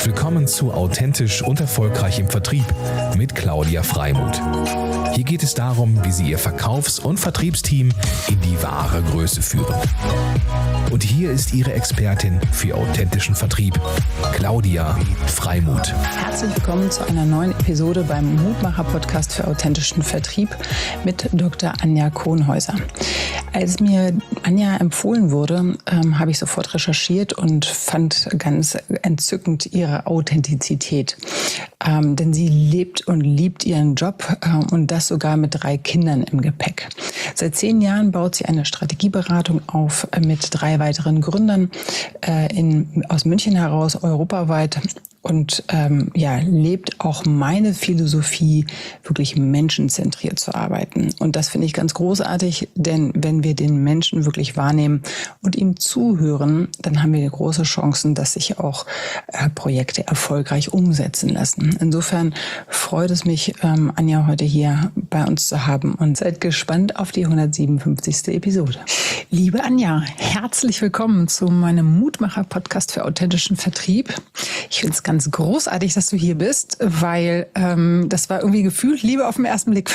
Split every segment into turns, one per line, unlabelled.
willkommen zu Authentisch und erfolgreich im Vertrieb mit Claudia Freimuth. Hier geht es darum, wie Sie Ihr Verkaufs- und Vertriebsteam in die wahre Größe führen. Und hier ist Ihre Expertin für authentischen Vertrieb, Claudia Freimuth.
Herzlich willkommen zu einer neuen Episode beim Mutmacher-Podcast für authentischen Vertrieb mit Dr. Anja Kohnhäuser. Als mir Anja empfohlen wurde, habe ich sofort recherchiert und fand ganz entzückend ihre Authentizität. Denn sie lebt und liebt ihren Job und das sogar mit 3 Kindern im Gepäck. Seit 10 Jahren baut sie eine Strategieberatung auf mit 3 weiteren Gründern aus München heraus, europaweit. Und lebt auch meine Philosophie, wirklich menschenzentriert zu arbeiten. Und das finde ich ganz großartig, denn wenn wir den Menschen wirklich wahrnehmen und ihm zuhören, dann haben wir große Chancen, dass sich auch Projekte erfolgreich umsetzen lassen. Insofern freut es mich, Anja heute hier bei uns zu haben und seid gespannt auf die 157. Episode. Liebe Anja, herzlich willkommen zu meinem Mutmacher-Podcast für authentischen Vertrieb. Ich finde es ganz großartig, dass du hier bist, weil das war irgendwie gefühlt Liebe auf den ersten Blick.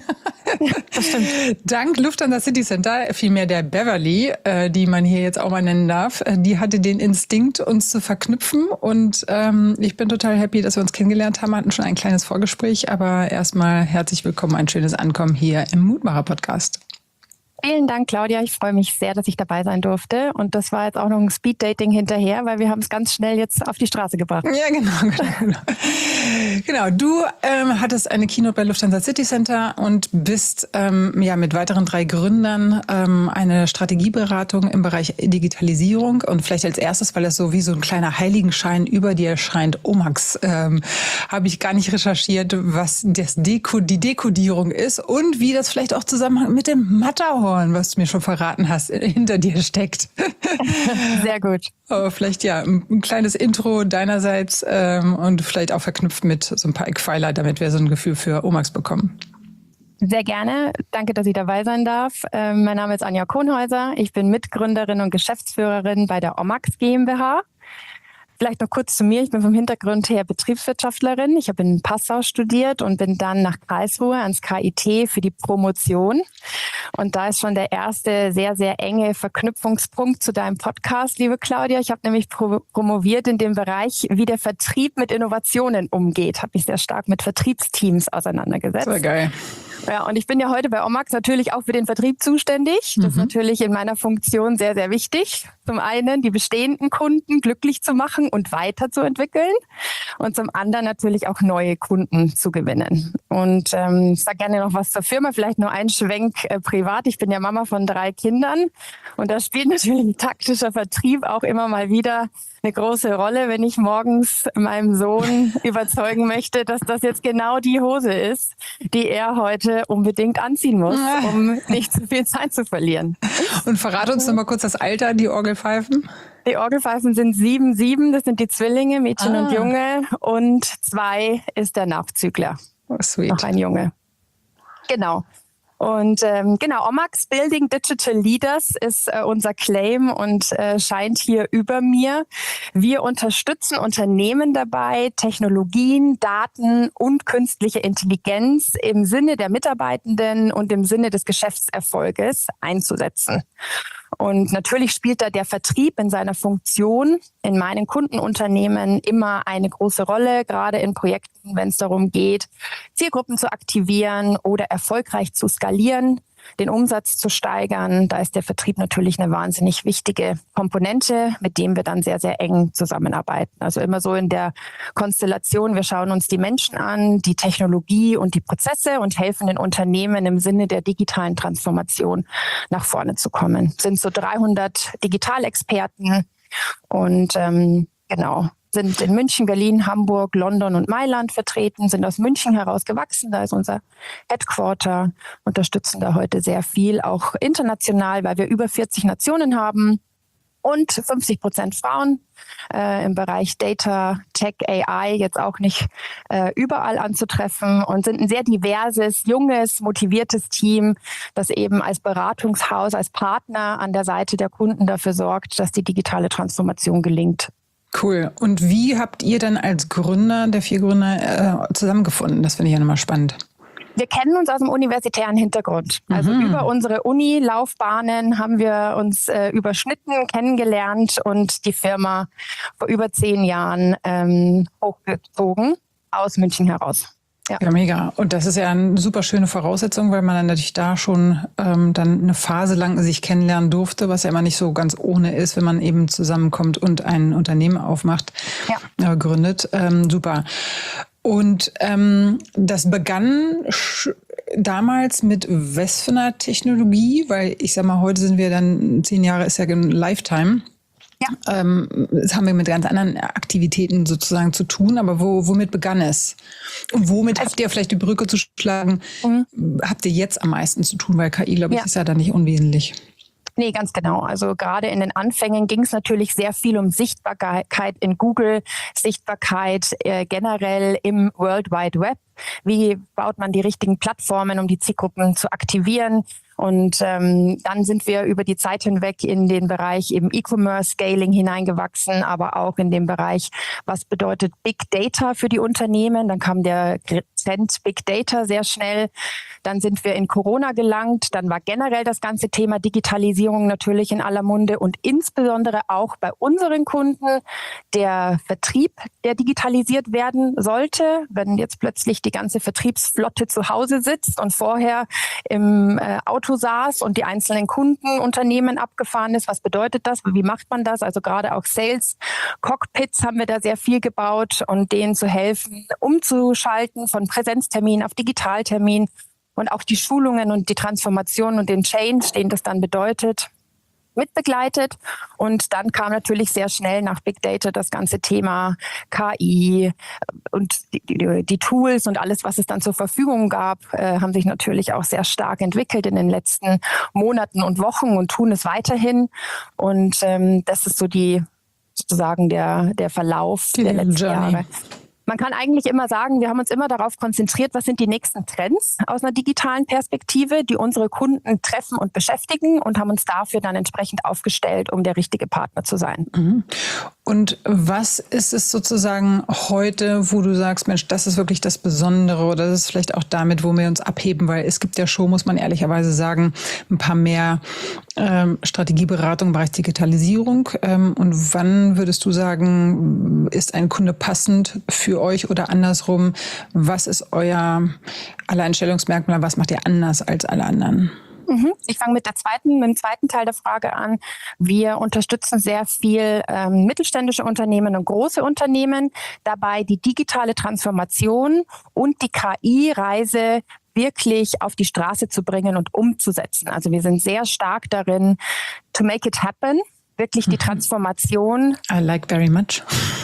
Das stimmt. Dank Lufthansa City Center, vielmehr der Beverly, die man hier jetzt auch mal nennen darf, die hatte den Instinkt, uns zu verknüpfen. Und ich bin total happy, dass wir uns kennengelernt haben. Wir hatten schon ein kleines Vorgespräch, aber erstmal herzlich willkommen, ein schönes Ankommen hier im Mutmacher-Podcast.
Vielen Dank, Claudia. Ich freue mich sehr, dass ich dabei sein durfte. Und das war jetzt auch noch ein Speed-Dating hinterher, weil wir haben es ganz schnell jetzt auf die Straße gebracht.
Ja, genau. Genau, du hattest eine Keynote bei Lufthansa City Center und bist mit weiteren 3 Gründern eine Strategieberatung im Bereich Digitalisierung. Und vielleicht als erstes, weil das so wie so ein kleiner Heiligenschein über dir scheint, Omax, habe ich gar nicht recherchiert, was die Dekodierung ist und wie das vielleicht auch zusammenhängt mit dem Matterhorn, was du mir schon verraten hast, hinter dir steckt.
Sehr gut.
Aber vielleicht ein kleines Intro deinerseits und vielleicht auch verknüpft mit so ein paar Eckpfeiler, damit wir so ein Gefühl für Omax bekommen.
Sehr gerne. Danke, dass ich dabei sein darf. Mein Name ist Anja Kohnhäuser. Ich bin Mitgründerin und Geschäftsführerin bei der Omax GmbH. Vielleicht noch kurz zu mir. Ich bin vom Hintergrund her Betriebswirtschaftlerin. Ich habe in Passau studiert und bin dann nach Karlsruhe ans KIT für die Promotion. Und da ist schon der erste sehr, sehr enge Verknüpfungspunkt zu deinem Podcast, liebe Claudia. Ich habe nämlich promoviert in dem Bereich, wie der Vertrieb mit Innovationen umgeht. Habe mich sehr stark mit Vertriebsteams auseinandergesetzt.
Sehr geil.
Ja, und ich bin ja heute bei Omax natürlich auch für den Vertrieb zuständig. Das ist natürlich in meiner Funktion sehr, sehr wichtig. Zum einen die bestehenden Kunden glücklich zu machen und weiterzuentwickeln und zum anderen natürlich auch neue Kunden zu gewinnen. Und ich sage gerne noch was zur Firma, vielleicht nur ein Schwenk privat. Ich bin ja Mama von 3 Kindern und da spielt natürlich taktischer Vertrieb auch immer mal wieder eine große Rolle, wenn ich morgens meinem Sohn überzeugen möchte, dass das jetzt genau die Hose ist, die er heute unbedingt anziehen muss, um nicht zu viel Zeit zu verlieren.
Und verrate uns noch mal kurz das Alter, die Orgelpfeifen.
Die Orgelpfeifen sind 7, das sind die Zwillinge, Mädchen und Junge, und 2 ist der Nachzügler.
Oh, sweet.
Noch ein Junge. Genau. Und Omax Building Digital Leaders ist unser Claim und scheint hier über mir. Wir unterstützen Unternehmen dabei, Technologien, Daten und künstliche Intelligenz im Sinne der Mitarbeitenden und im Sinne des Geschäftserfolges einzusetzen. Und natürlich spielt da der Vertrieb in seiner Funktion in meinen Kundenunternehmen immer eine große Rolle, gerade in Projekten, wenn es darum geht, Zielgruppen zu aktivieren oder erfolgreich zu skalieren, den Umsatz zu steigern. Da ist der Vertrieb natürlich eine wahnsinnig wichtige Komponente, mit dem wir dann sehr, sehr eng zusammenarbeiten. Also immer so in der Konstellation, wir schauen uns die Menschen an, die Technologie und die Prozesse und helfen den Unternehmen im Sinne der digitalen Transformation nach vorne zu kommen. Es sind so 300 Digitalexperten und sind in München, Berlin, Hamburg, London und Mailand vertreten, sind aus München heraus gewachsen. Da ist unser Headquarter, unterstützen da heute sehr viel, auch international, weil wir über 40 Nationen haben und 50% Frauen im Bereich Data, Tech, AI, jetzt auch nicht überall anzutreffen, und sind ein sehr diverses, junges, motiviertes Team, das eben als Beratungshaus, als Partner an der Seite der Kunden dafür sorgt, dass die digitale Transformation gelingt.
Cool. Und wie habt ihr dann als Gründer, der 4 Gründer, zusammengefunden? Das finde ich ja nochmal spannend.
Wir kennen uns aus dem universitären Hintergrund. Also über unsere Uni-Laufbahnen haben wir uns überschnitten, kennengelernt und die Firma vor über 10 Jahren hochgezogen aus München heraus.
Ja, mega. Und das ist ja eine super schöne Voraussetzung, weil man dann natürlich da schon dann eine Phase lang sich kennenlernen durfte, was ja immer nicht so ganz ohne ist, wenn man eben zusammenkommt und ein Unternehmen aufmacht, gründet. Super. Und das begann damals mit was für einer Technologie? Weil ich sag mal, heute sind wir dann, 10 Jahre ist ja ein Lifetime. Ja. Das haben wir mit ganz anderen Aktivitäten sozusagen zu tun, aber womit begann es? Und womit habt ihr, vielleicht die Brücke zu schlagen, habt ihr jetzt am meisten zu tun? Weil KI, glaube ich, ist ja da nicht unwesentlich.
Nee, ganz genau. Also gerade in den Anfängen ging es natürlich sehr viel um Sichtbarkeit in Google, Sichtbarkeit generell im World Wide Web. Wie baut man die richtigen Plattformen, um die Zielgruppen zu aktivieren? Und dann sind wir über die Zeit hinweg in den Bereich eben E-Commerce Scaling hineingewachsen, aber auch in den Bereich, was bedeutet Big Data für die Unternehmen. Dann kam der Trend Big Data sehr schnell. Dann sind wir in Corona gelangt. Dann war generell das ganze Thema Digitalisierung natürlich in aller Munde und insbesondere auch bei unseren Kunden der Vertrieb, der digitalisiert werden sollte. Wenn jetzt plötzlich die ganze Vertriebsflotte zu Hause sitzt und vorher im Auto saß und die einzelnen Kundenunternehmen abgefahren ist. Was bedeutet das? Wie macht man das? Also gerade auch Sales Cockpits haben wir da sehr viel gebaut und denen zu helfen, umzuschalten von Präsenztermin auf Digitaltermin und auch die Schulungen und die Transformation und den Change, den das dann bedeutet, mitbegleitet. Und dann kam natürlich sehr schnell nach Big Data das ganze Thema KI und die Tools und alles, was es dann zur Verfügung gab, haben sich natürlich auch sehr stark entwickelt in den letzten Monaten und Wochen und tun es weiterhin. Und das ist so sozusagen der Verlauf der letzten Jahre. Man kann eigentlich immer sagen, wir haben uns immer darauf konzentriert, was sind die nächsten Trends aus einer digitalen Perspektive, die unsere Kunden treffen und beschäftigen und haben uns dafür dann entsprechend aufgestellt, um der richtige Partner zu sein.
Und was ist es sozusagen heute, wo du sagst, Mensch, das ist wirklich das Besondere oder das ist vielleicht auch damit, wo wir uns abheben, weil es gibt ja schon, muss man ehrlicherweise sagen, ein paar mehr Strategieberatung im Bereich Digitalisierung. Und wann würdest du sagen, ist ein Kunde passend für euch oder andersrum? Was ist euer Alleinstellungsmerkmal? Was macht ihr anders als alle anderen?
Ich fange mit dem zweiten Teil der Frage an. Wir unterstützen sehr viel mittelständische Unternehmen und große Unternehmen dabei, die digitale Transformation und die KI-Reise wirklich auf die Straße zu bringen und umzusetzen. Also wir sind sehr stark darin, to make it happen, wirklich die Transformation
I like very much.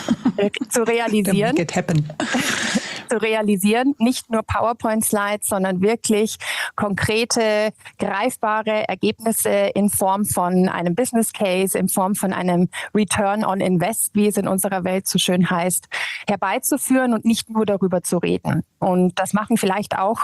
zu realisieren.
To make it happen.
Zu realisieren, nicht nur PowerPoint-Slides, sondern wirklich konkrete, greifbare Ergebnisse in Form von einem Business Case, in Form von einem Return on Invest, wie es in unserer Welt so schön heißt, herbeizuführen und nicht nur darüber zu reden. Und das machen vielleicht auch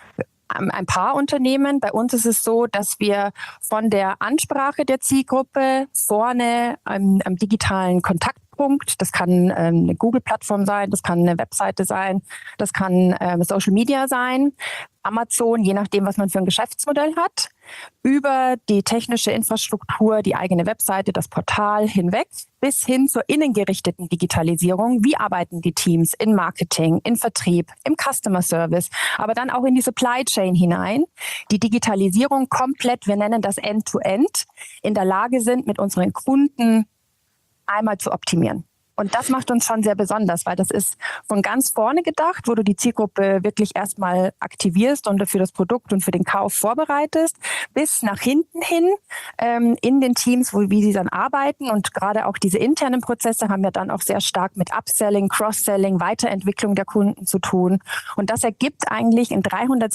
ein paar Unternehmen. Bei uns ist es so, dass wir von der Ansprache der Zielgruppe vorne am digitalen Kontaktpunkt, das kann eine Google-Plattform sein, das kann eine Webseite sein, das kann Social Media sein, Amazon, je nachdem, was man für ein Geschäftsmodell hat, über die technische Infrastruktur, die eigene Webseite, das Portal hinweg, bis hin zur innengerichteten Digitalisierung. Wie arbeiten die Teams in Marketing, in Vertrieb, im Customer Service, aber dann auch in die Supply Chain hinein. Die Digitalisierung komplett, wir nennen das End-to-End, in der Lage sind, mit unseren Kunden einmal zu optimieren. Und das macht uns schon sehr besonders, weil das ist von ganz vorne gedacht, wo du die Zielgruppe wirklich erstmal aktivierst und für das Produkt und für den Kauf vorbereitest, bis nach hinten hin in den Teams, wie sie dann arbeiten. Und gerade auch diese internen Prozesse haben ja dann auch sehr stark mit Upselling, Cross-Selling, Weiterentwicklung der Kunden zu tun. Und das ergibt eigentlich ein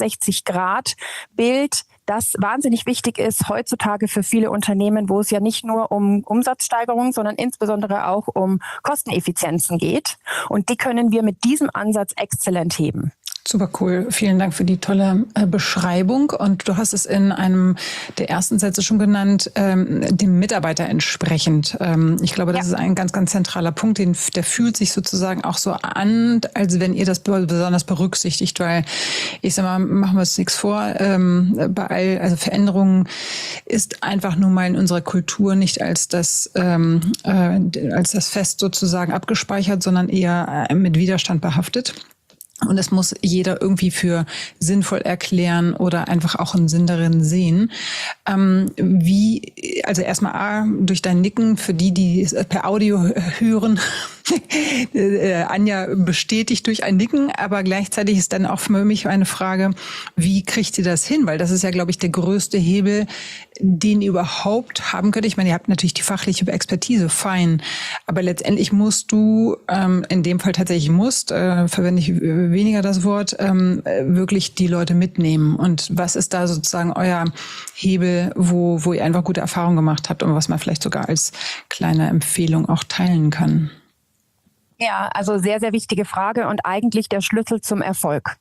360-Grad-Bild, das wahnsinnig wichtig ist heutzutage für viele Unternehmen, wo es ja nicht nur um Umsatzsteigerung, sondern insbesondere auch um Kosteneffizienzen geht. Und die können wir mit diesem Ansatz exzellent heben.
Super cool. Vielen Dank für die tolle Beschreibung. Und du hast es in einem der ersten Sätze schon genannt, dem Mitarbeiter entsprechend. Ich glaube, das ist ein ganz, ganz zentraler Punkt. Der fühlt sich sozusagen auch so an, als wenn ihr das besonders berücksichtigt, weil ich sag mal, machen wir uns nichts vor. Also Veränderungen ist einfach nur mal in unserer Kultur nicht als das Fest sozusagen abgespeichert, sondern eher mit Widerstand behaftet. Und das muss jeder irgendwie für sinnvoll erklären oder einfach auch einen Sinn darin sehen. Also erstmal durch dein Nicken, für die es per Audio hören, Anja bestätigt durch ein Nicken, aber gleichzeitig ist dann auch für mich eine Frage, wie kriegt ihr das hin? Weil das ist ja, glaube ich, der größte Hebel, den ihr überhaupt haben könnt. Ich meine, ihr habt natürlich die fachliche Expertise, fein, aber letztendlich musst du, in dem Fall tatsächlich verwende ich weniger das Wort, wirklich die Leute mitnehmen. Und was ist da sozusagen euer Hebel, wo ihr einfach gute Erfahrungen gemacht habt und was man vielleicht sogar als kleine Empfehlung auch teilen kann?
Ja, also sehr, sehr wichtige Frage und eigentlich der Schlüssel zum Erfolg.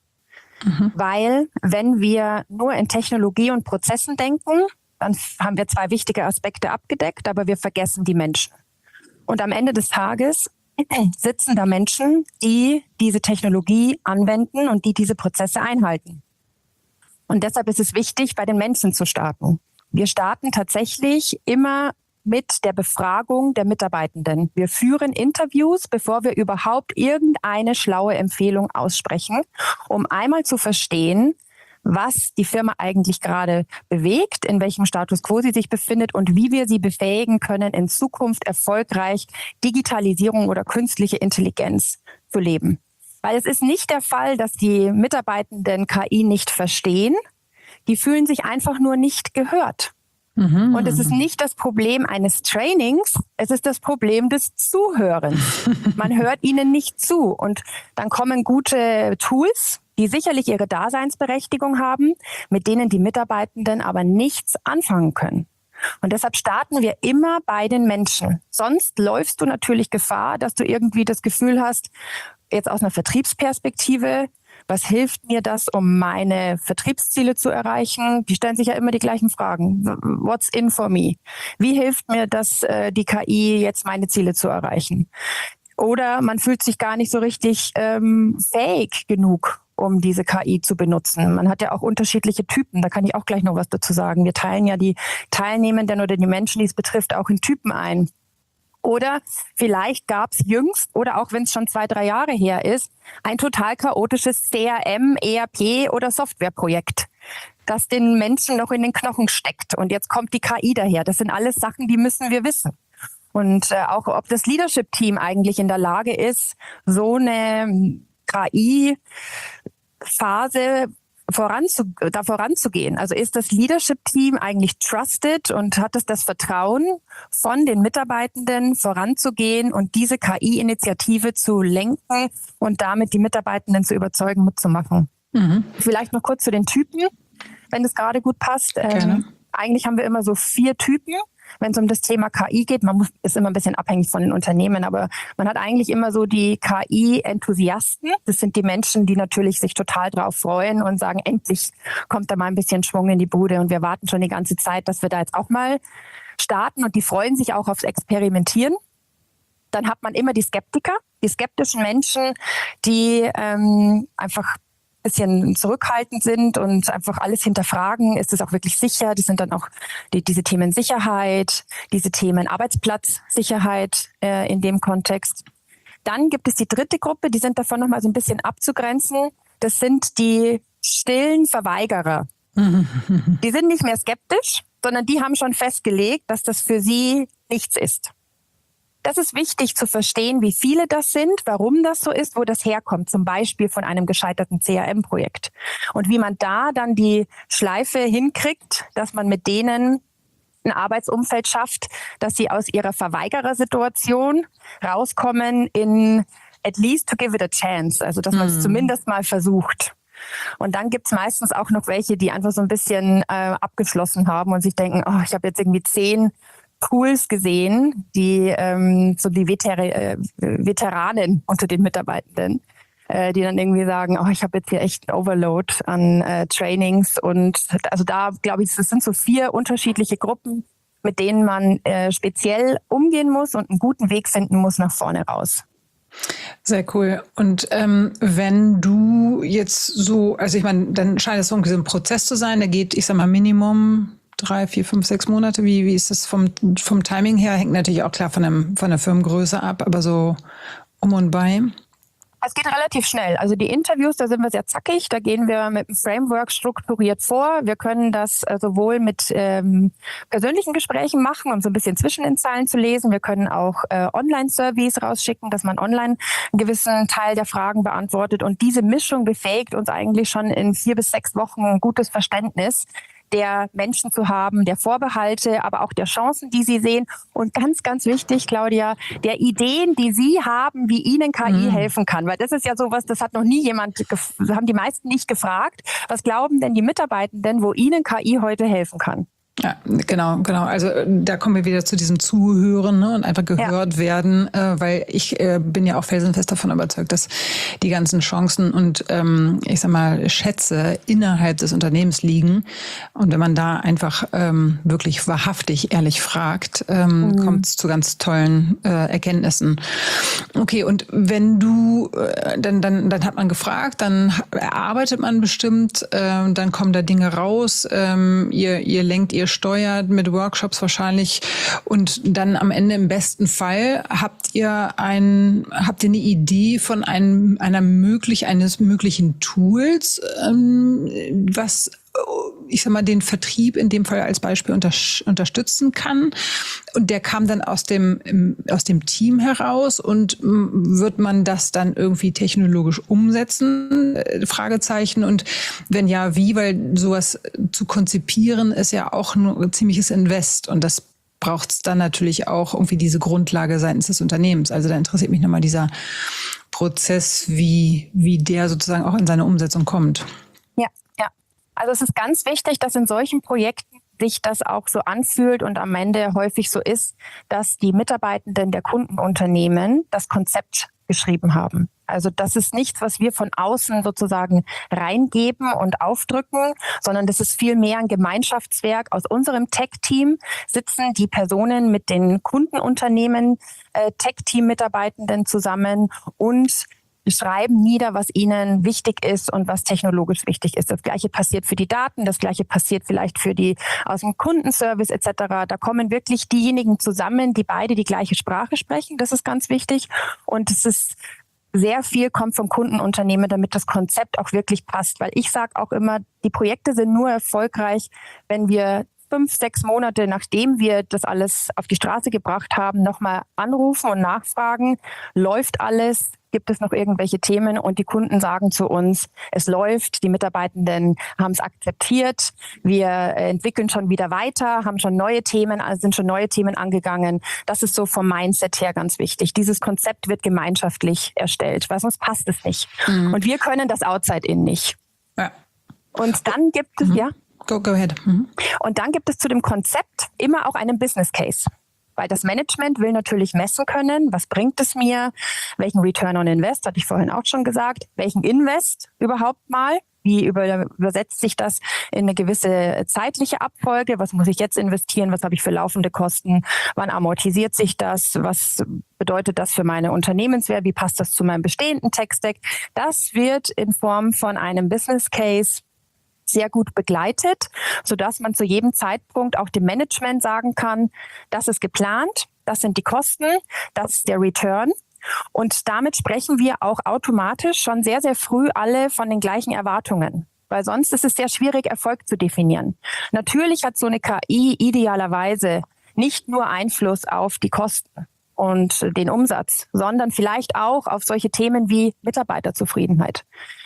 Weil wenn wir nur in Technologie und Prozessen denken, dann haben wir zwei wichtige Aspekte abgedeckt, aber wir vergessen die Menschen. Und am Ende des Tages sitzen da Menschen, die diese Technologie anwenden und die diese Prozesse einhalten. Und deshalb ist es wichtig, bei den Menschen zu starten. Wir starten tatsächlich immer mit der Befragung der Mitarbeitenden. Wir führen Interviews, bevor wir überhaupt irgendeine schlaue Empfehlung aussprechen, um einmal zu verstehen, was die Firma eigentlich gerade bewegt, in welchem Status quo sie sich befindet und wie wir sie befähigen können, in Zukunft erfolgreich Digitalisierung oder künstliche Intelligenz zu leben. Weil es ist nicht der Fall, dass die Mitarbeitenden KI nicht verstehen. Die fühlen sich einfach nur nicht gehört. Und es ist nicht das Problem eines Trainings, es ist das Problem des Zuhörens. Man hört ihnen nicht zu. Und dann kommen gute Tools, die sicherlich ihre Daseinsberechtigung haben, mit denen die Mitarbeitenden aber nichts anfangen können. Und deshalb starten wir immer bei den Menschen. Sonst läufst du natürlich Gefahr, dass du irgendwie das Gefühl hast, jetzt aus einer Vertriebsperspektive, was hilft mir das, um meine Vertriebsziele zu erreichen? Die stellen sich ja immer die gleichen Fragen. What's in for me? Wie hilft mir das, die KI jetzt meine Ziele zu erreichen? Oder man fühlt sich gar nicht so richtig fähig genug, um diese KI zu benutzen. Man hat ja auch unterschiedliche Typen. Da kann ich auch gleich noch was dazu sagen. Wir teilen ja die Teilnehmenden oder die Menschen, die es betrifft, auch in Typen ein. Oder vielleicht gab es jüngst, oder auch wenn es schon 2-3 Jahre her ist, ein total chaotisches CRM, ERP oder Softwareprojekt, das den Menschen noch in den Knochen steckt. Und jetzt kommt die KI daher. Das sind alles Sachen, die müssen wir wissen. Und auch ob das Leadership-Team eigentlich in der Lage ist, so eine KI-Phase voranzugehen. Also ist das Leadership-Team eigentlich trusted und hat es das Vertrauen von den Mitarbeitenden voranzugehen und diese KI-Initiative zu lenken und damit die Mitarbeitenden zu überzeugen, mitzumachen? Vielleicht noch kurz zu den Typen, wenn das gerade gut passt. Eigentlich haben wir immer so 4 Typen. Wenn es um das Thema KI geht, ist immer ein bisschen abhängig von den Unternehmen, aber man hat eigentlich immer so die KI-Enthusiasten. Das sind die Menschen, die natürlich sich total drauf freuen und sagen, endlich kommt da mal ein bisschen Schwung in die Bude und wir warten schon die ganze Zeit, dass wir da jetzt auch mal starten und die freuen sich auch aufs Experimentieren. Dann hat man immer die Skeptiker, die skeptischen Menschen, die einfach bisschen zurückhaltend sind und einfach alles hinterfragen, ist es auch wirklich sicher? Das sind dann auch diese Themen Sicherheit, diese Themen Arbeitsplatzsicherheit in dem Kontext. Dann gibt es die dritte Gruppe, die sind davon nochmal so ein bisschen abzugrenzen. Das sind die stillen Verweigerer. Die sind nicht mehr skeptisch, sondern die haben schon festgelegt, dass das für sie nichts ist. Das ist wichtig zu verstehen, wie viele das sind, warum das so ist, wo das herkommt, zum Beispiel von einem gescheiterten CRM-Projekt. Und wie man da dann die Schleife hinkriegt, dass man mit denen ein Arbeitsumfeld schafft, dass sie aus ihrer Verweigerersituation rauskommen in at least to give it a chance, also dass man es zumindest mal versucht. Und dann gibt's meistens auch noch welche, die einfach so ein bisschen abgeschlossen haben und sich denken, oh, ich habe jetzt irgendwie 10 Tools gesehen, die so die Veteranen unter den Mitarbeitenden, die dann irgendwie sagen, ich habe jetzt hier echt einen Overload an Trainings. Und also da glaube ich, es sind so 4 unterschiedliche Gruppen, mit denen man speziell umgehen muss und einen guten Weg finden muss nach vorne raus.
Sehr cool. Und wenn du jetzt so, also ich meine, dann scheint es irgendwie so ein Prozess zu sein, der geht, ich sag mal, Minimum 3, 4, 5, 6 Monate. Wie ist das vom Timing her? Hängt natürlich auch klar von der Firmengröße ab, aber so um und bei?
Es geht relativ schnell. Also die Interviews, da sind wir sehr zackig. Da gehen wir mit dem Framework strukturiert vor. Wir können das sowohl mit persönlichen Gesprächen machen, um so ein bisschen zwischen den Zeilen zu lesen. Wir können auch Online-Surveys rausschicken, dass man online einen gewissen Teil der Fragen beantwortet. Und diese Mischung befähigt uns eigentlich schon in 4 bis 6 Wochen ein gutes Verständnis der Menschen zu haben, der Vorbehalte, aber auch der Chancen, die sie sehen. Und ganz, ganz wichtig, Claudia, der Ideen, die Sie haben, wie Ihnen KI helfen kann. Weil das ist ja sowas, das hat noch nie jemand, haben die meisten nicht gefragt. Was glauben denn die Mitarbeitenden, wo Ihnen KI heute helfen kann?
Ja, genau. Also da kommen wir wieder zu diesem Zuhören, ne, und einfach gehört werden, weil ich bin ja auch felsenfest davon überzeugt, dass die ganzen Chancen und ich sag mal Schätze innerhalb des Unternehmens liegen. Und wenn man da einfach wirklich wahrhaftig ehrlich fragt, kommt es zu ganz tollen Erkenntnissen. Okay, und wenn du dann hat man gefragt, dann erarbeitet man bestimmt, dann kommen da Dinge raus, ihr lenkt, ihr steuert mit Workshops wahrscheinlich und dann am Ende im besten Fall habt ihr eine Idee von eines möglichen Tools, was ich sag mal den Vertrieb in dem Fall als Beispiel unterstützen kann, und der kam dann aus dem Team heraus, und wird man das dann irgendwie technologisch umsetzen? Fragezeichen. Und wenn ja, wie? Weil sowas zu konzipieren ist ja auch ein ziemliches Invest, und das braucht es dann natürlich auch irgendwie diese Grundlage seitens des Unternehmens. Also da interessiert mich nochmal dieser Prozess, wie der sozusagen auch in seine Umsetzung kommt.
Also es ist ganz wichtig, dass in solchen Projekten sich das auch so anfühlt und am Ende häufig so ist, dass die Mitarbeitenden der Kundenunternehmen das Konzept geschrieben haben. Also das ist nichts, was wir von außen sozusagen reingeben und aufdrücken, sondern das ist vielmehr ein Gemeinschaftswerk. Aus unserem Tech-Team sitzen die Personen mit den Kundenunternehmen, Tech-Team-Mitarbeitenden zusammen und schreiben nieder, was ihnen wichtig ist und was technologisch wichtig ist. Das Gleiche passiert für die Daten, das Gleiche passiert vielleicht für die aus dem Kundenservice etc. Da kommen wirklich diejenigen zusammen, die beide die gleiche Sprache sprechen. Das ist ganz wichtig. Und es ist sehr viel kommt vom Kundenunternehmen, damit das Konzept auch wirklich passt. Weil ich sage auch immer, die Projekte sind nur erfolgreich, wenn wir 5, 6 Monate, nachdem wir das alles auf die Straße gebracht haben, nochmal anrufen und nachfragen, läuft alles? Gibt es noch irgendwelche Themen? Und die Kunden sagen zu uns, es läuft, die Mitarbeitenden haben es akzeptiert, wir entwickeln schon wieder weiter, haben schon neue Themen, also sind schon neue Themen angegangen. Das ist so vom Mindset her ganz wichtig. Dieses Konzept wird gemeinschaftlich erstellt, weil sonst passt es nicht. Und wir können das Outside-In nicht. Ja. Und dann gibt es,
Go ahead.
Und dann gibt es zu dem Konzept immer auch einen Business Case. Weil das Management will natürlich messen können, was bringt es mir, welchen Return on Invest, hatte ich vorhin auch schon gesagt, welchen Invest überhaupt mal, wie übersetzt sich das in eine gewisse zeitliche Abfolge, was muss ich jetzt investieren, was habe ich für laufende Kosten, wann amortisiert sich das, was bedeutet das für meine Unternehmenswert, wie passt das zu meinem bestehenden Tech-Stack. Das wird in Form von einem Business Case sehr gut begleitet, sodass man zu jedem Zeitpunkt auch dem Management sagen kann, das ist geplant, das sind die Kosten, das ist der Return. Und damit sprechen wir auch automatisch schon sehr, sehr früh alle von den gleichen Erwartungen. Weil sonst ist es sehr schwierig, Erfolg zu definieren. Natürlich hat so eine KI idealerweise nicht nur Einfluss auf die Kosten und den Umsatz, sondern vielleicht auch auf solche Themen wie Mitarbeiterzufriedenheit,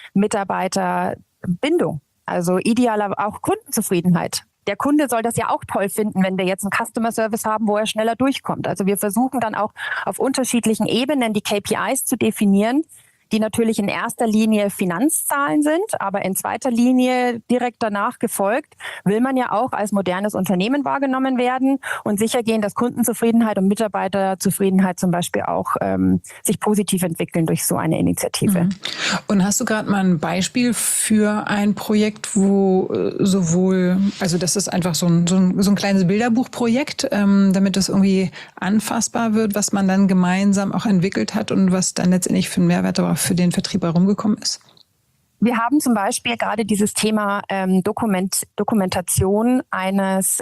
Mitarbeiterbindung. Also idealer auch Kundenzufriedenheit. Der Kunde soll das ja auch toll finden, wenn wir jetzt einen Customer Service haben, wo er schneller durchkommt. Also wir versuchen dann auch auf unterschiedlichen Ebenen die KPIs zu definieren, die natürlich in erster Linie Finanzzahlen sind, aber in zweiter Linie direkt danach gefolgt, will man ja auch als modernes Unternehmen wahrgenommen werden und sichergehen, dass Kundenzufriedenheit und Mitarbeiterzufriedenheit zum Beispiel auch sich positiv entwickeln durch so eine Initiative.
Und hast du gerade mal ein Beispiel für ein Projekt, wo sowohl, also das ist einfach so ein kleines Bilderbuchprojekt, damit das irgendwie anfassbar wird, was man dann gemeinsam auch entwickelt hat und was dann letztendlich für einen Mehrwert aber für den Vertrieb herumgekommen ist?
Wir haben zum Beispiel gerade dieses Thema Dokumentation eines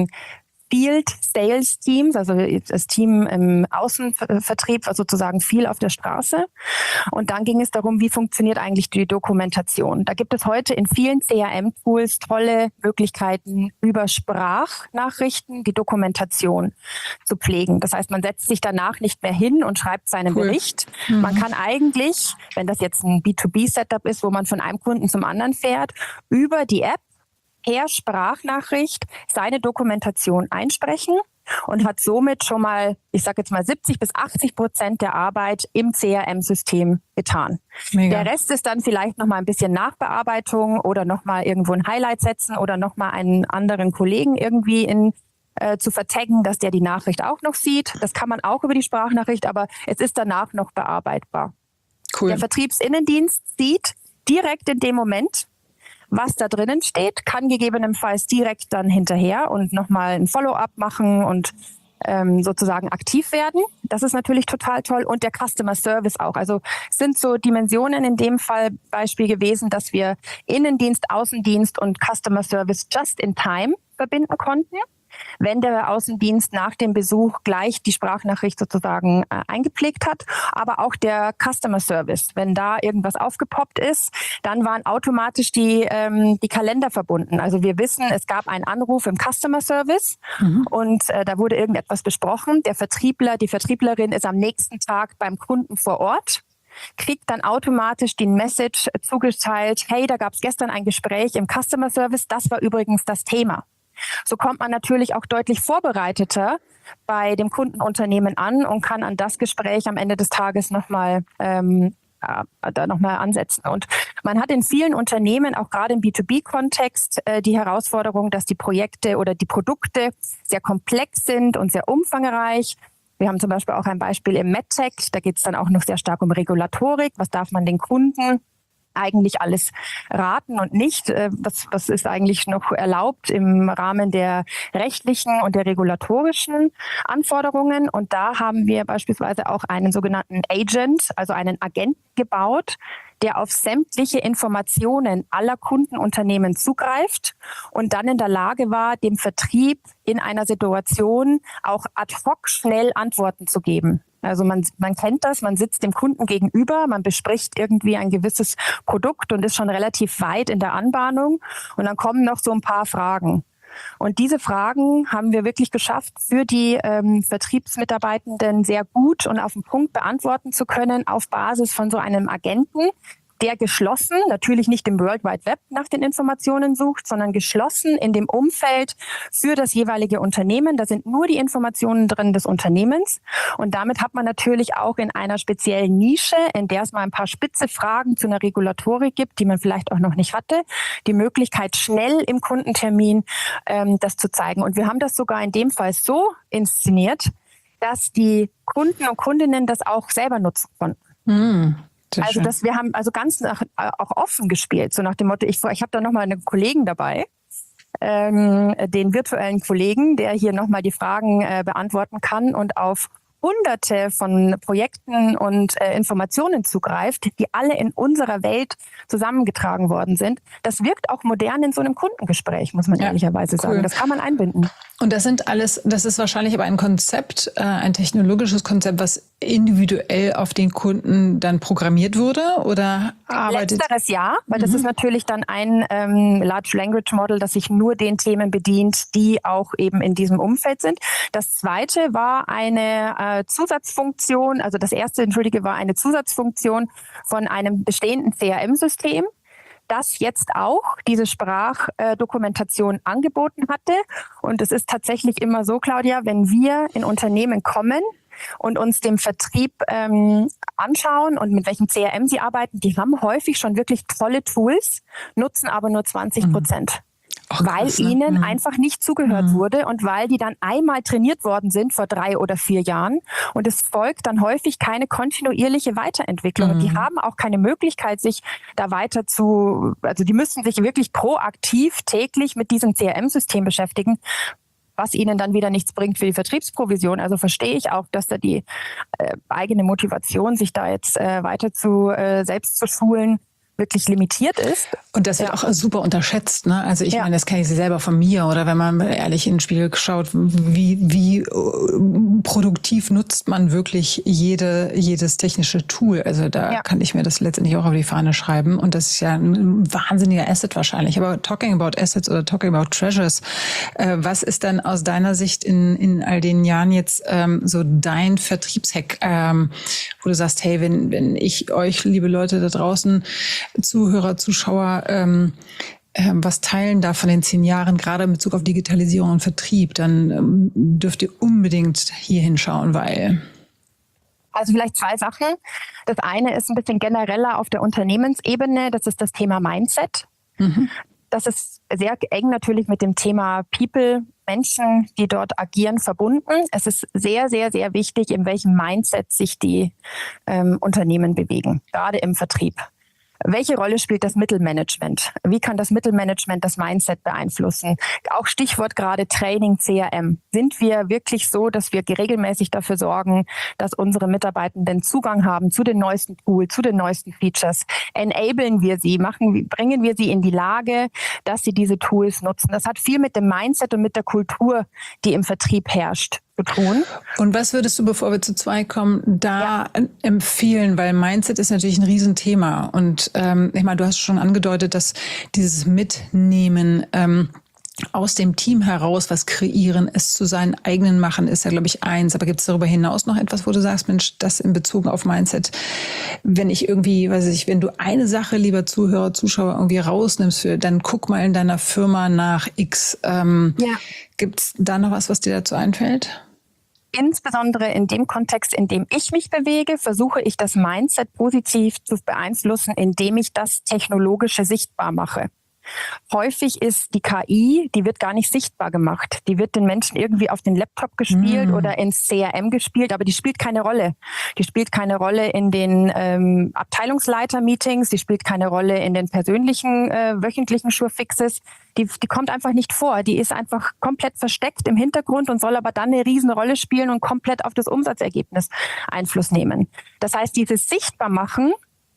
Field Sales Teams, also das Team im Außenvertrieb war sozusagen viel auf der Straße. Und dann ging es darum, wie funktioniert eigentlich die Dokumentation. Da gibt es heute in vielen CRM-Tools tolle Möglichkeiten, über Sprachnachrichten die Dokumentation zu pflegen. Das heißt, man setzt sich danach nicht mehr hin und schreibt seinen Bericht. Man kann eigentlich, wenn das jetzt ein B2B-Setup ist, wo man von einem Kunden zum anderen fährt, über die App per Sprachnachricht seine Dokumentation einsprechen und hat somit schon mal, ich sage jetzt mal 70-80% der Arbeit im CRM-System getan. Mega. Der Rest ist dann vielleicht nochmal ein bisschen Nachbearbeitung oder nochmal irgendwo ein Highlight setzen oder nochmal einen anderen Kollegen irgendwie zu vertaggen, dass der die Nachricht auch noch sieht. Das kann man auch über die Sprachnachricht, aber es ist danach noch bearbeitbar. Cool. Der Vertriebsinnendienst sieht direkt in dem Moment, was da drinnen steht, kann gegebenenfalls direkt dann hinterher und nochmal ein Follow-up machen und sozusagen aktiv werden. Das ist natürlich total toll. Und der Customer Service auch. Also es sind so Dimensionen in dem Fall Beispiel gewesen, dass wir Innendienst, Außendienst und Customer Service just in time verbinden konnten, wenn der Außendienst nach dem Besuch gleich die Sprachnachricht sozusagen eingepflegt hat. Aber auch der Customer Service, wenn da irgendwas aufgepoppt ist, dann waren automatisch die Kalender verbunden. Also wir wissen, es gab einen Anruf im Customer Service und da wurde irgendetwas besprochen. Der Vertriebler, die Vertrieblerin ist am nächsten Tag beim Kunden vor Ort, kriegt dann automatisch die Message zugeteilt, hey, da gab es gestern ein Gespräch im Customer Service, das war übrigens das Thema. So kommt man natürlich auch deutlich vorbereiteter bei dem Kundenunternehmen an und kann an das Gespräch am Ende des Tages nochmal ansetzen. Und man hat in vielen Unternehmen, auch gerade im B2B-Kontext, die Herausforderung, dass die Projekte oder die Produkte sehr komplex sind und sehr umfangreich. Wir haben zum Beispiel auch ein Beispiel im MedTech, da geht es dann auch noch sehr stark um Regulatorik. Was darf man den Kunden eigentlich alles raten und nicht? Was ist eigentlich noch erlaubt im Rahmen der rechtlichen und der regulatorischen Anforderungen? Und da haben wir beispielsweise auch einen sogenannten Agent, also einen Agenten gebaut, der auf sämtliche Informationen aller Kundenunternehmen zugreift und dann in der Lage war, dem Vertrieb in einer Situation auch ad hoc schnell Antworten zu geben. Also man kennt das, man sitzt dem Kunden gegenüber, man bespricht irgendwie ein gewisses Produkt und ist schon relativ weit in der Anbahnung und dann kommen noch so ein paar Fragen. Und diese Fragen haben wir wirklich geschafft, für die Vertriebsmitarbeitenden sehr gut und auf den Punkt beantworten zu können auf Basis von so einem Agenten, der geschlossen, natürlich nicht im World Wide Web nach den Informationen sucht, sondern geschlossen in dem Umfeld für das jeweilige Unternehmen. Da sind nur die Informationen drin des Unternehmens. Und damit hat man natürlich auch in einer speziellen Nische, in der es mal ein paar spitze Fragen zu einer Regulatorik gibt, die man vielleicht auch noch nicht hatte, die Möglichkeit, schnell im Kundentermin das zu zeigen. Und wir haben das sogar in dem Fall so inszeniert, dass die Kunden und Kundinnen das auch selber nutzen konnten. Also wir haben also ganz auch offen gespielt, so nach dem Motto, ich habe da nochmal einen Kollegen dabei, den virtuellen Kollegen, der hier nochmal die Fragen beantworten kann und auf Hunderte von Projekten und Informationen zugreift, die alle in unserer Welt zusammengetragen worden sind. Das wirkt auch modern in so einem Kundengespräch, muss man ehrlicherweise sagen. Das kann man einbinden.
Und das ist wahrscheinlich aber ein Konzept, ein technologisches Konzept, was individuell auf den Kunden dann programmiert wurde oder arbeitet?
Letzteres ja, weil das ist natürlich dann ein Large Language Model, das sich nur den Themen bedient, die auch eben in diesem Umfeld sind. Das zweite war eine Zusatzfunktion, also das erste, war eine Zusatzfunktion von einem bestehenden CRM-System, das jetzt auch diese Sprachdokumentation angeboten hatte. Und es ist tatsächlich immer so, Claudia, wenn wir in Unternehmen kommen, und uns den Vertrieb anschauen und mit welchem CRM sie arbeiten, die haben häufig schon wirklich tolle Tools, nutzen aber nur 20%. Weil ihnen einfach nicht zugehört wurde und weil die dann einmal trainiert worden sind vor 3 oder 4 Jahren und es folgt dann häufig keine kontinuierliche Weiterentwicklung. Und die haben auch keine Möglichkeit, sich da also die müssen sich wirklich proaktiv täglich mit diesem CRM-System beschäftigen, was ihnen dann wieder nichts bringt für die Vertriebsprovision. Also verstehe ich auch, dass da die eigene Motivation, sich da jetzt weiter selbst zu schulen, wirklich limitiert ist.
Und das wird auch super unterschätzt, ne? Also ich meine, das kenne ich selber von mir, oder wenn man ehrlich in den Spiegel schaut, wie produktiv nutzt man wirklich jedes technische Tool. Also da kann ich mir das letztendlich auch auf die Fahne schreiben. Und das ist ja ein wahnsinniger Asset wahrscheinlich. Aber talking about Assets oder talking about Treasures, was ist dann aus deiner Sicht in all den Jahren jetzt so dein Vertriebshack, wo du sagst, hey, wenn ich euch, liebe Leute da draußen, Zuhörer, Zuschauer, was teilen da von den 10 Jahren, gerade in Bezug auf Digitalisierung und Vertrieb, dann dürft ihr unbedingt hier hinschauen, weil...
Also vielleicht 2 Sachen. Das eine ist ein bisschen genereller auf der Unternehmensebene, das ist das Thema Mindset. Das ist sehr eng natürlich mit dem Thema People, Menschen, die dort agieren, verbunden. Es ist sehr, sehr, sehr wichtig, in welchem Mindset sich die Unternehmen bewegen, gerade im Vertrieb. Welche Rolle spielt das Mittelmanagement? Wie kann das Mittelmanagement das Mindset beeinflussen? Auch Stichwort gerade Training, CRM. Sind wir wirklich so, dass wir regelmäßig dafür sorgen, dass unsere Mitarbeitenden Zugang haben zu den neuesten Tools, zu den neuesten Features? Enablen wir sie? Bringen wir sie in die Lage, dass sie diese Tools nutzen? Das hat viel mit dem Mindset und mit der Kultur, die im Vertrieb herrscht, zu tun.
Und was würdest du, bevor wir zu 2 kommen, da empfehlen? Weil Mindset ist natürlich ein Riesenthema. Und ich meine, du hast schon angedeutet, dass dieses Mitnehmen aus dem Team heraus was kreieren, es zu seinen eigenen machen, ist ja, glaube ich, eins. Aber gibt es darüber hinaus noch etwas, wo du sagst, Mensch, das in Bezug auf Mindset, wenn ich irgendwie, wenn du eine Sache, lieber Zuhörer, Zuschauer, irgendwie rausnimmst, dann guck mal in deiner Firma nach X. Gibt es da noch was dir dazu einfällt?
Insbesondere in dem Kontext, in dem ich mich bewege, versuche ich das Mindset positiv zu beeinflussen, indem ich das Technologische sichtbar mache. Häufig ist die KI, die wird gar nicht sichtbar gemacht. Die wird den Menschen irgendwie auf den Laptop gespielt oder ins CRM gespielt, aber die spielt keine Rolle. Die spielt keine Rolle in den Abteilungsleiter-Meetings, die spielt keine Rolle in den persönlichen wöchentlichen Surefixes. Die kommt einfach nicht vor. Die ist einfach komplett versteckt im Hintergrund und soll aber dann eine Riesenrolle spielen und komplett auf das Umsatzergebnis Einfluss nehmen. Das heißt, dieses Sichtbarmachen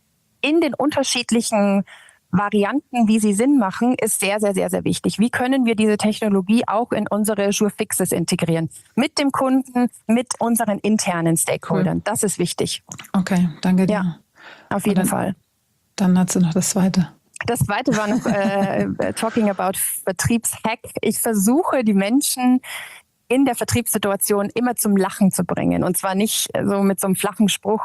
in den unterschiedlichen Varianten, wie sie Sinn machen, ist sehr, sehr, sehr, sehr wichtig. Wie können wir diese Technologie auch in unsere Surefixes integrieren? Mit dem Kunden, mit unseren internen Stakeholdern. Cool. Das ist wichtig.
Okay, danke dir.
Ja, auf jeden Fall.
Dann hat sie noch das Zweite.
Das Zweite war noch talking about Vertriebshack. Ich versuche, die Menschen in der Vertriebssituation immer zum Lachen zu bringen. Und zwar nicht so mit so einem flachen Spruch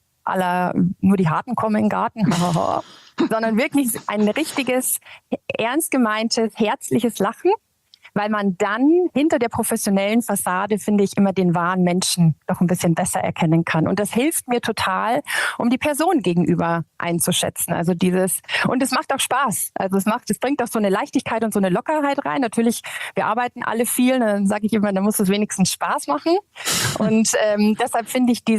à la nur die Harten kommen in den Garten, sondern wirklich ein richtiges, ernst gemeintes, herzliches Lachen, weil man dann hinter der professionellen Fassade, finde ich, immer den wahren Menschen doch ein bisschen besser erkennen kann. Und das hilft mir total, um die Person gegenüber einzuschätzen. Also und es macht auch Spaß. Also es bringt auch so eine Leichtigkeit und so eine Lockerheit rein. Natürlich, wir arbeiten alle viel, dann sage ich immer, da muss es wenigstens Spaß machen. Und deshalb finde ich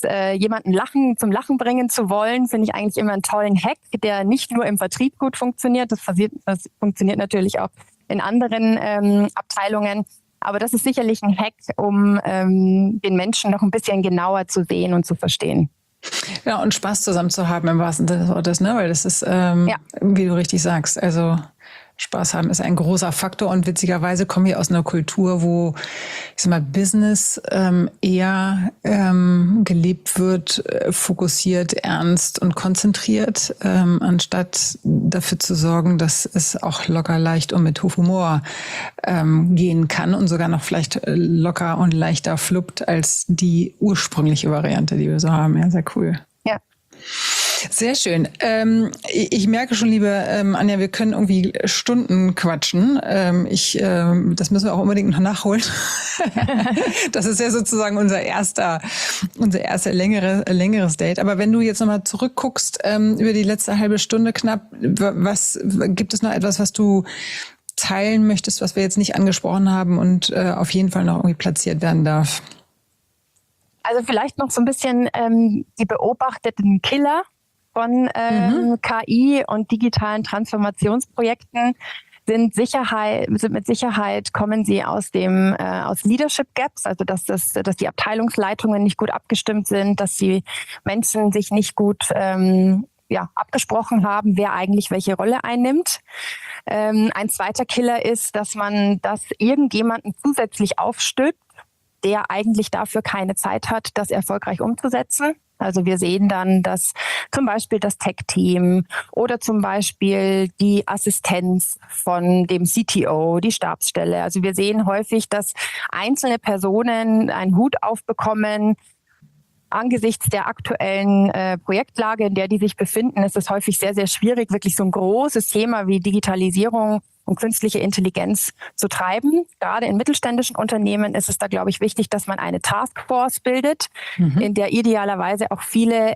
jemanden zum Lachen bringen zu wollen, finde ich eigentlich immer einen tollen Hack, der nicht nur im Vertrieb gut funktioniert. Das funktioniert natürlich auch in anderen Abteilungen. Aber das ist sicherlich ein Hack, um den Menschen noch ein bisschen genauer zu sehen und zu verstehen.
Ja, und Spaß zusammen zu haben im wahrsten Sinne des Wortes, ne? Weil das ist, wie du richtig sagst, also Spaß haben ist ein großer Faktor und witzigerweise kommen wir aus einer Kultur, wo, ich sag mal, Business eher gelebt wird, fokussiert, ernst und konzentriert, anstatt dafür zu sorgen, dass es auch locker, leicht und mit Humor gehen kann und sogar noch vielleicht locker und leichter fluppt als die ursprüngliche Variante, die wir so haben. Ja, sehr cool.
Ja.
Sehr schön. Ich merke schon, liebe Anja, wir können irgendwie Stunden quatschen. Das müssen wir auch unbedingt noch nachholen. Das ist ja sozusagen unser erster längeres Date. Aber wenn du jetzt nochmal zurückguckst über die letzte halbe Stunde knapp, gibt es noch etwas, was du teilen möchtest, was wir jetzt nicht angesprochen haben und auf jeden Fall noch irgendwie platziert werden darf?
Also vielleicht noch so ein bisschen die beobachteten Killer von KI und digitalen Transformationsprojekten sind mit Sicherheit kommen sie aus Leadership Gaps, also dass die Abteilungsleitungen nicht gut abgestimmt sind, dass die Menschen sich nicht gut abgesprochen haben, wer eigentlich welche Rolle einnimmt. Ein zweiter Killer ist, dass man das irgendjemanden zusätzlich aufstülpt, der eigentlich dafür keine Zeit hat, das erfolgreich umzusetzen. Also wir sehen dann, dass zum Beispiel das Tech-Team oder zum Beispiel die Assistenz von dem CTO, die Stabsstelle. Also wir sehen häufig, dass einzelne Personen einen Hut aufbekommen. Angesichts der aktuellen Projektlage, in der die sich befinden, ist es häufig sehr, sehr schwierig, wirklich so ein großes Thema wie Digitalisierung und künstliche Intelligenz zu treiben. Gerade in mittelständischen Unternehmen ist es da, glaube ich, wichtig, dass man eine Taskforce bildet, in der idealerweise auch viele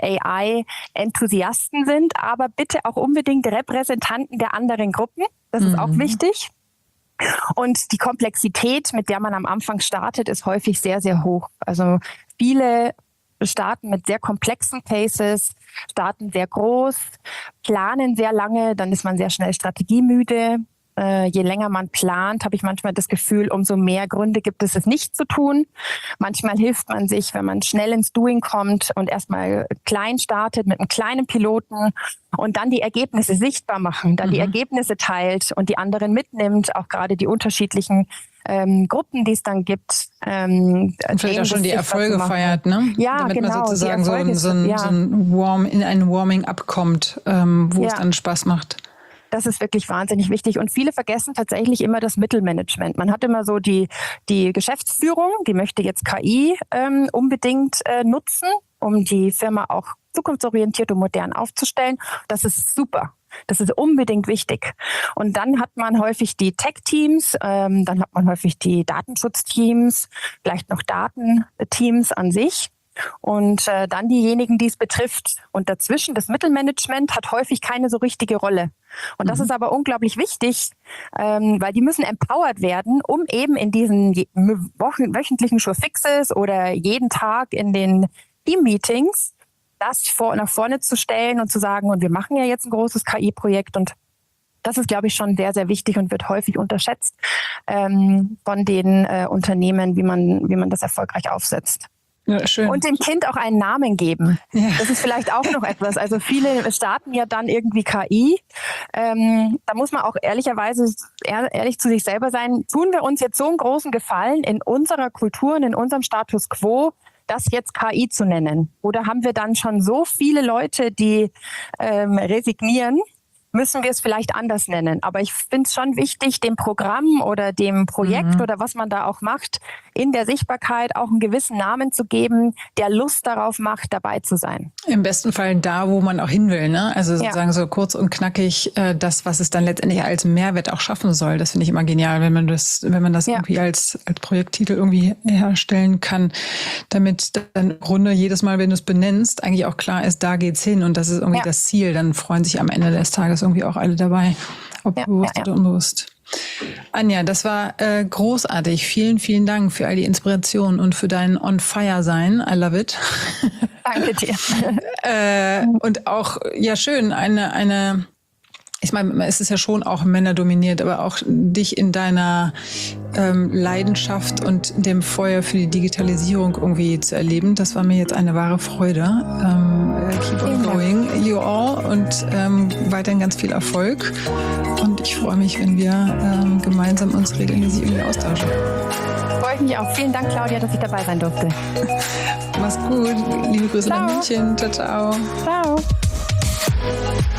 AI-Enthusiasten sind, aber bitte auch unbedingt Repräsentanten der anderen Gruppen. Das ist auch wichtig. Und die Komplexität, mit der man am Anfang startet, ist häufig sehr, sehr hoch. Also viele starten mit sehr komplexen Cases, starten sehr groß, planen sehr lange, dann ist man sehr schnell strategiemüde. Je länger man plant, habe ich manchmal das Gefühl, umso mehr Gründe gibt es nicht zu tun. Manchmal hilft man sich, wenn man schnell ins Doing kommt und erstmal klein startet mit einem kleinen Piloten und dann die Ergebnisse sichtbar machen, dann die Ergebnisse teilt und die anderen mitnimmt, auch gerade die unterschiedlichen Gruppen, die es dann gibt.
Und vielleicht auch schon die Erfolge feiert, ne?
Ja,
damit
genau.
Man sozusagen so ein Warming-up kommt, wo es dann Spaß macht.
Das ist wirklich wahnsinnig wichtig. Und viele vergessen tatsächlich immer das Mittelmanagement. Man hat immer so die Geschäftsführung, die möchte jetzt KI unbedingt nutzen, um die Firma auch zukunftsorientiert und modern aufzustellen. Das ist super. Das ist unbedingt wichtig. Und dann hat man häufig die Tech-Teams, dann hat man häufig die Datenschutzteams, vielleicht noch Datenteams an sich. Und dann diejenigen, die es betrifft. Und dazwischen, das Mittelmanagement hat häufig keine so richtige Rolle. Und das ist aber unglaublich wichtig, weil die müssen empowered werden, um eben in diesen wöchentlichen Sure-Fixes oder jeden Tag in den Team-Meetings das nach vorne zu stellen und zu sagen, und wir machen ja jetzt ein großes KI-Projekt. Und das ist, glaube ich, schon sehr, sehr wichtig und wird häufig unterschätzt von den Unternehmen, wie man das erfolgreich aufsetzt.
Ja, schön.
Und dem Kind auch einen Namen geben. Ja. Das ist vielleicht auch noch etwas. Also viele starten ja dann irgendwie KI. Da muss man auch ehrlicherweise ehrlich zu sich selber sein. Tun wir uns jetzt so einen großen Gefallen in unserer Kultur und in unserem Status quo, das jetzt KI zu nennen? Oder haben wir dann schon so viele Leute, die resignieren? Müssen wir es vielleicht anders nennen. Aber ich finde es schon wichtig, dem Programm oder dem Projekt oder was man da auch macht, in der Sichtbarkeit auch einen gewissen Namen zu geben, der Lust darauf macht, dabei zu sein.
Im besten Fall da, wo man auch hin will, ne? Also sozusagen so kurz und knackig das, was es dann letztendlich als Mehrwert auch schaffen soll. Das finde ich immer genial, wenn man das irgendwie als Projekttitel irgendwie herstellen kann, damit dann im Grunde jedes Mal, wenn du es benennst, eigentlich auch klar ist, da geht's hin und das ist irgendwie das Ziel. Dann freuen sich am Ende des Tages irgendwie auch alle dabei, ob bewusst oder unbewusst. Anja, das war großartig. Vielen, vielen Dank für all die Inspiration und für dein On-Fire-Sein. I love it.
Danke dir.
Und auch, ja schön, ich meine, es ist ja schon auch männerdominiert, aber auch dich in deiner Leidenschaft und dem Feuer für die Digitalisierung irgendwie zu erleben, das war mir jetzt eine wahre Freude. Keep on going, you all, und weiterhin ganz viel Erfolg. Und ich freue mich, wenn wir gemeinsam uns regelmäßig irgendwie austauschen.
Freue ich mich auch. Vielen Dank, Claudia, dass ich dabei sein durfte.
Mach's gut. Liebe Grüße nach München. Ciao, ciao.
Ciao.